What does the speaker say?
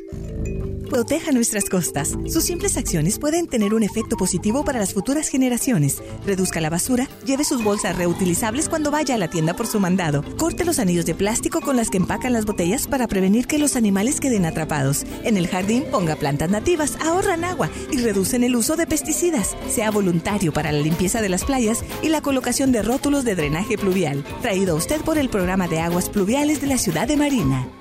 Proteja nuestras costas. Sus simples acciones pueden tener un efecto positivo para las futuras generaciones. Reduzca la basura, lleve sus bolsas reutilizables cuando vaya a la tienda por su mandado. Corte los anillos de plástico con las que empacan las botellas para prevenir que los animales queden atrapados. En el jardín, ponga plantas nativas, ahorran agua y reducen el uso de pesticidas. Sea voluntario para la limpieza de las playas y la colocación de rótulos de drenaje pluvial. Traído a usted por el Programa de Aguas Pluviales de la Ciudad de Marina.